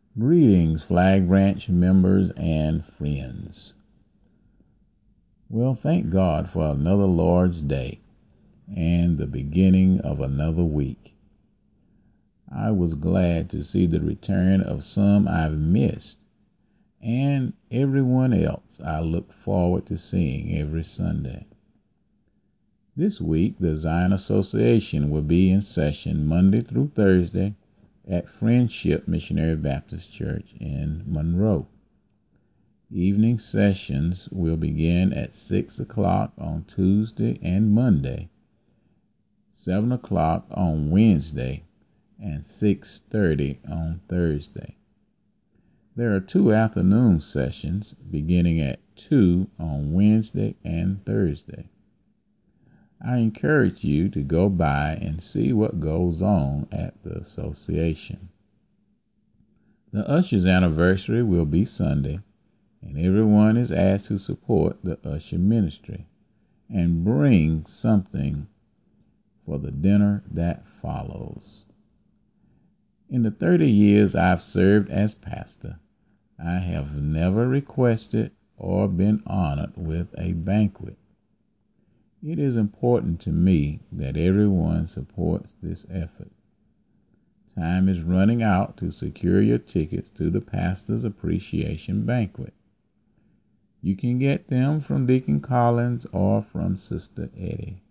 Greetings, Flag Ranch members and friends. Well, thank God for another Lord's Day and the beginning of another week. I was glad to see the return of some I've missed and everyone else I look forward to seeing every Sunday. This week, the Zion Association will be in session Monday through Thursday at Friendship Missionary Baptist Church in Monroe. Evening sessions will begin at 6 o'clock on Tuesday and Monday, 7 o'clock on Wednesday, and 6:30 on Thursday. There are 2 afternoon sessions beginning at 2 on Wednesday and Thursday. I encourage you to go by and see what goes on at the association. The Usher's anniversary will be Sunday, and everyone is asked to support the usher ministry and bring something for the dinner that follows. In the 30 years I've served as pastor, I have never requested or been honored with a banquet. It is important to me that everyone supports this effort. Time is running out to secure your tickets to the Pastor's Appreciation Banquet. You can get them from Deacon Collins or from Sister Eddie.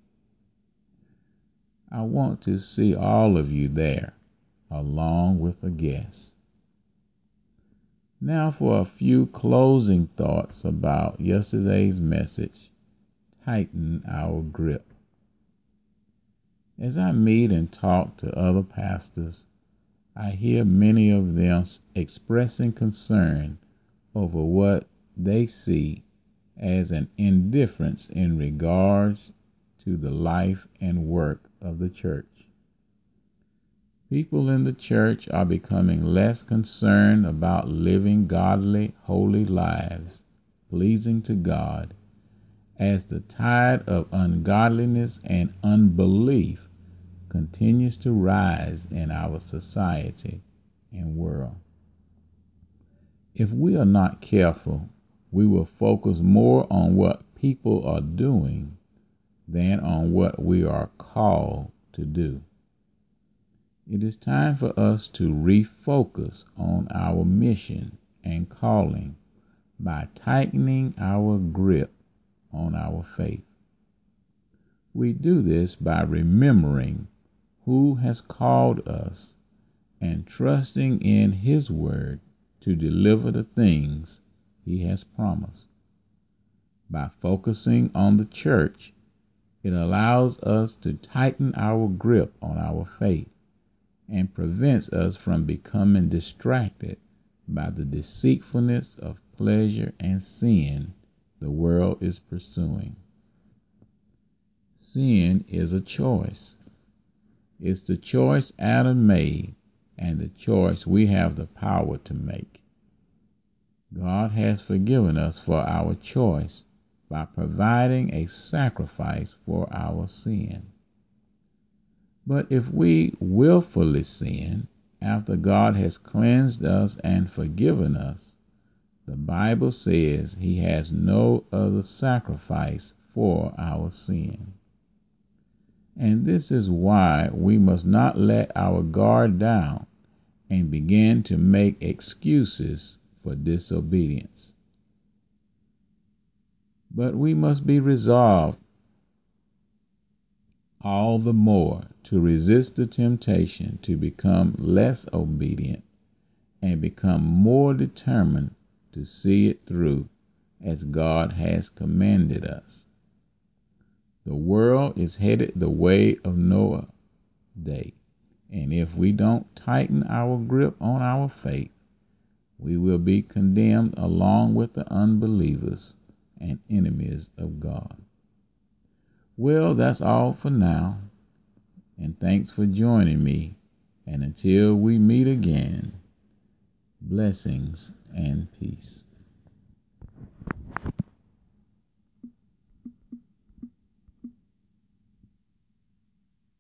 I want to see all of you there, along with a guest. Now for a few closing thoughts about yesterday's message, Tighten Our Grip. As I meet and talk to other pastors, I hear many of them expressing concern over what they see as an indifference in regards to the life and work of the church. People in the church are becoming less concerned about living godly, holy lives, pleasing to God, as the tide of ungodliness and unbelief continues to rise in our society and world. If we are not careful, we will focus more on what people are doing than on what we are called to do. It is time for us to refocus on our mission and calling by tightening our grip on our faith. We do this by remembering who has called us and trusting in His Word to deliver the things He has promised. By focusing on the church, it allows us to tighten our grip on our faith and prevents us from becoming distracted by the deceitfulness of pleasure and sin the world is pursuing. Sin is a choice. It's the choice Adam made and the choice we have the power to make. God has forgiven us for our choice by providing a sacrifice for our sin. But if we willfully sin after God has cleansed us and forgiven us, the Bible says He has no other sacrifice for our sin. And this is why we must not let our guard down and begin to make excuses for disobedience. But we must be resolved all the more to resist the temptation to become less obedient and become more determined to see it through as God has commanded us. The world is headed the way of Noah's day, and if we don't tighten our grip on our faith, we will be condemned along with the unbelievers and enemies of God. Well, that's all for now, and thanks for joining me, and until we meet again, blessings and peace.